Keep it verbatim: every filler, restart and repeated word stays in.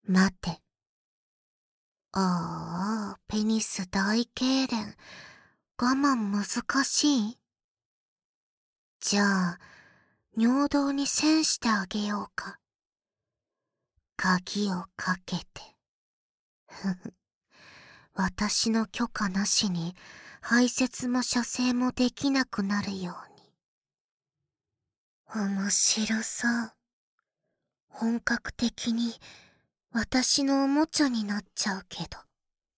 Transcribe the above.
待て。ああ、ペニス大痙攣。我慢難しい？じゃあ、尿道に栓してあげようか。鍵をかけて。ふふ。私の許可なしに排泄も射精もできなくなるように。面白そう。本格的に私のおもちゃになっちゃうけど。